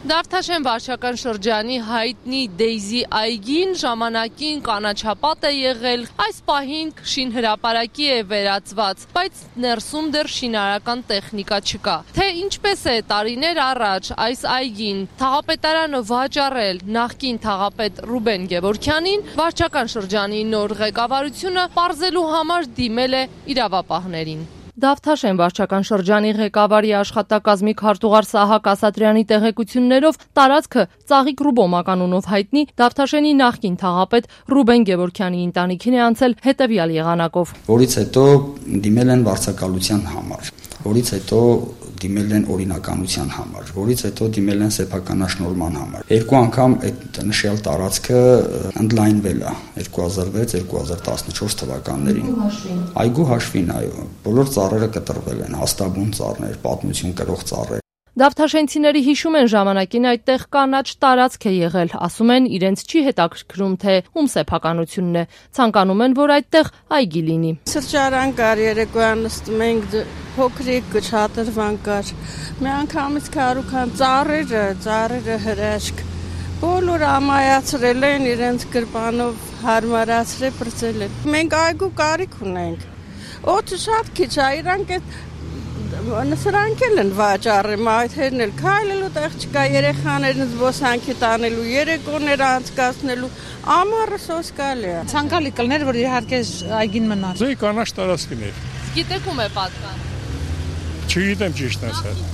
Դավթաշեն վարչական շրջանի հայտնի Դեյզի այգին ժամանակին կանաչապատ է եղել, այս պահին շինհրապարակի է վերածված, բայց ներսում դեռ շինարական տեխնիկա չկա։ Թե ինչպես է տարիներ առաջ այս այգին թաղապետարանը վաճառել նախկին թաղապետ Ռուբեն Գևորգյանին, վարչական շրջանի նոր ղեկավարությունը պարզելու համար դիմել է իրավապահներին։ Դավթաշեն վարչական շրջանի ղեկավարի աշխատակազմի քարտուղար Սահակ Ասատրյանի տեղեկություններով տարածքը Ծաղիկ Ռուբոմական անունով հայտնի Դավթաշենի նախկին թաղապետ Ռուբեն Գևորգյանի ընտանիքին է անցել հետևյալ եղանակով։ Որից հետո դիմել են վարձակալության համար, որից հետո դիմել են օրինականության համար, որից հետո դիմել են սեփականաշնորհման համար։ Երկու անգամ այդ նշյալ տարածքը ընդլայնվել է 2006-2014 թվականներին։ Այգու հաշվին, այո, բոլոր ծառերը կտրվել են, հաստաբուն ծառներ, պատմություն կրող ծառեր։ Դավթաշենցիների հիշում են ժամանակին այդտեղ կանաչ տարածք է եղել, ասում են իրենց չի հետաքրքրում, թե ում սեփականությունն է, ցանկանում են, որ այդտեղ այգի լինի։ Սրճարան կար, երեկոյան նստում ենք, փոքրիկ շատրվան կար, մի անգամից քարուքան ծառերը հրաշք, բոլորը ամայացրել են, իրենց գրպանով հարմարացրել, բրծել են։ Մենք այգու կարիք ունենք, օդը շատ քիչ է, իրանք Սրանք են վաճառում, այդերն էլ քայլելու տեղ չկա, երեխաներին զբոսանքի տանելու, երեկոներ անցկացնելու, ամառը սոսկալի է։ Ցանկալի կլներ, որ իհարկե այգին մնար։ Զոյ կանաչ տարածքն է։ Գիտեք ում է պատկան։ Չգիտեմ ճիշտ ասած։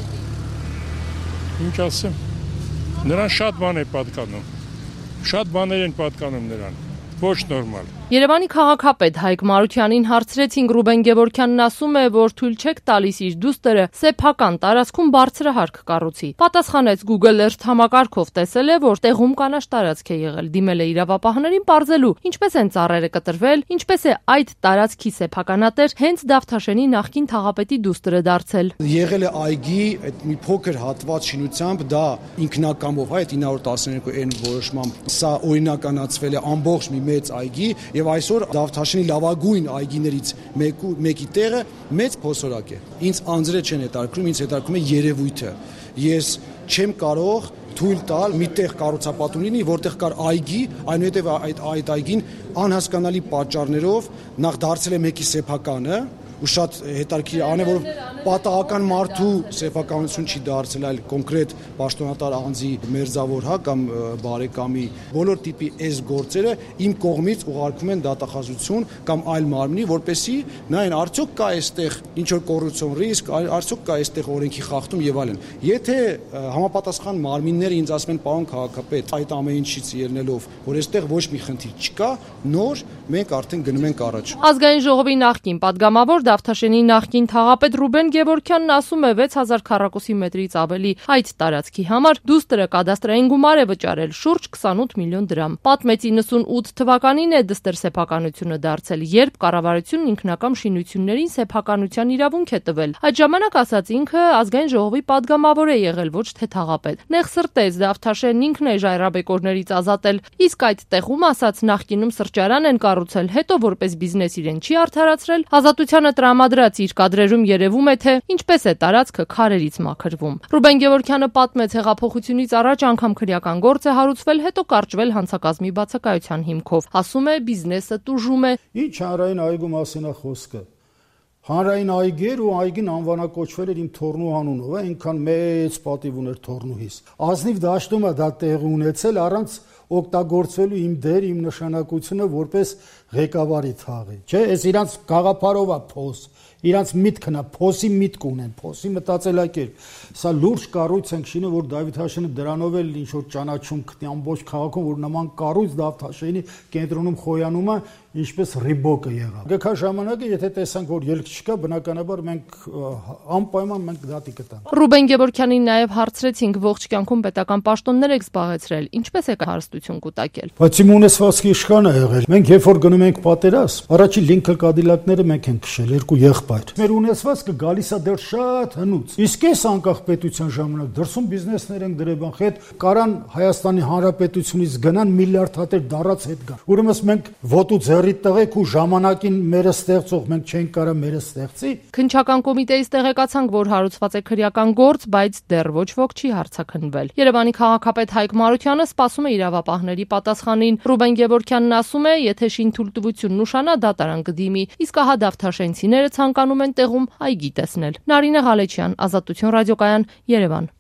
Ինչ ասեմ։ Նրան շատ բան է պատկանում։ Շատ բաներ են պատկանում նրան։ Ոչ նորմալ։ Երևանի քաղաքապետ Հայկ Մարությանին հարցրեցինք, Ռուբեն Գևորգյանն ասում է, որ թույլ չեք տալիս իր դուստրը սեփական տարածքում բարձրահարկ կառուցի։ Պատասխանեց Google Earth համակարգով տեսել է, որ տեղում կանաչ տարածք է եղել, դիմել է իրավապահներին պարզելու, ինչպես են ծառերը կտրվել, ինչպես է այդ տարածքի սեփականատեր հենց Դավթաշենի նախկին թաղապետի դուստրը դարձել։ Եղել է այգի այդ մի փոքր հատված շինությամբ, դա ինքնակամով, այդ 912N որոշմամբ սա օրինականացվել է ամբողջ մի մեծ այգի եւ այսօր Դավթաշենի լավագույն այգիներից մեկի տեղը մեծ փոսորակ է։ Ինձ անձրե չեն հետաքրքրում, ինձ հետաքրքրում է երևույթը։ Ես չեմ կարող թույլ տալ մի տեղ կառուցապատում լինի, որտեղ կար այգի, այնուհետև այդ այգին անհասկանալի պատճառներով նախ դարձել է մեկի սեփականը, ու շատ հետաքրքիր անե, որ պատահական մարդու սեփականություն չի դարձել, այլ կոնկրետ պաշտոնատար անձի մերձավոր կամ բարեկամի բոլոր տիպի այս գործերը իմ կողմից ուղարկվում են դատախազություն կամ այլ մարմնի, որպեսզի նայեն արդյոք կա այստեղ ինչ որ կոռուպցիոն ռիսկ, արդյոք կա այստեղ օրենքի խախտում եւ այլն։ Եթե համապատասխան մարմինները ինձ ասում են, պարոն քաղաքապետ, այդ ամեն ինչից ելնելով, որ այստեղ ոչ մի խնդիր չկա, նոր մենք արդեն գնում ենք առաջ։ Ազգային ժողովի նախկին падգամավոր Դավթաշենի նախկին թաղապետ Ռուբեն Գևորգյանն ասում է 6000 քառակուսի մետրից ավելի այդ տարածքի համար դուստրը կադաստրային գումար է վճարել շուրջ 28 միլիոն դրամ։ Պատմեց 98 թվականին է դստեր սեփականությունը դարձել, երբ կառավարությունն ինքնակամ շինություններին սեփականության իրավունք է տվել։ Այդ ժամանակ ասաց ինքը ազգային ժողովի падգամավոր է եղել, ոչ թե թաղապետ։ Նեղ սրտեց Դավթաշենն ինքն է ժայռաբեկորներից ազատել, իսկ այդ տեղում ասաց նախկինում սրճարան են կառուցել, հետո որպես բիզնես իրեն չի արդարացրել, ազատությանը տրամադրած իր կադրերում երևում է, թե ինչպես է տարածքը քարերից մաքրվում։ Ռուբեն Գևորգյանը պատմեց հեղափոխությունից առաջ անգամ քրեական գործ է հարուցվել, հետո կարճվել հանցակազմի բացակայության հիմքով։ Ասում է բիզնեսը տուժում է։ Ինչ հանրային այգու մասին է խոսքը։ Հանրային այգեր ու այգին անվանակոչվել էր իմ թորնու անունով, այնքան մեծ պատիվ ուներ թորնուհիս։ Ազնիվ դաշտում է դա տեղի ունեցել առանց օգտագործվելու իմ դեր, իմ նշանակությունը որպես ղեկավարի թաղի, չէ՞, այս իրանց գաղափարով է փոս, իրանց միտքն է, փոսի միտք ունեն, փոսի մտածելակերպ։ Սա լուրջ կառույց ենք շինում, որ Դավթաշենը դրանով էլ ինչ որ ճանաչում գտնի ամբողջ քաղաքում, որ նման կառույց Դավթաշենի կենտրոնում խոյանում է, ինչպես Ռիբոկը եղավ։ Գքա ժամանակը, եթե տեսանք, որ ելք չկա, բնականաբար մենք անպայման մենք դատի կտանք։ Ռուբեն Գևորգյանին նաև հարցրեցինք ողջ կյանքում պետական պաշտոններ եք զբաղեցրել, ինչպես եք հարստություն կուտակել։ Բայց իմ ունեցվածքի իշխան է եղել։ Մենք երբ որ գնում ենք պատերազմ, առաջի Լինքոն Կադիլակները մենք ենք քշել, երկու եղբայր։ Մեր ունեցվածքը գալիս է դեռ շատ հնուց։ Իսկ այս անկախ պետության ժամանակ դրսում բիզնեսներ ենք դրել, հետ կարան Հայաստանի Հանրապետությունից գնան միլիարդ հատեր դարած հետ գան։ Ուրեմն մենք ոտու ձեռի տղեկ ու ժամանակին մերը ստեղծող մենք չենք կարա մերը ստեղծի։ Քննչական կոմիտեից տեղեկացանք, որ հարուցված է քրեական գործ, բայց դեռ ոչ ոք չի հարցաքննվել։ Երևանի քաղաքապետ Հայկ Մարությանը սպասում է իրավապահների պատասխանին։ Ռուբեն Գևորգյանն ասում է, եթե շինթույլտվությունն ուշանա, դատարան կդիմի, իսկ ահա Դավթաշենցիները ցանկանում են տեղում այգի տեսնել։ Նարինե Ղալեչյան, Ազատություն ռադիոկայան, Երևան։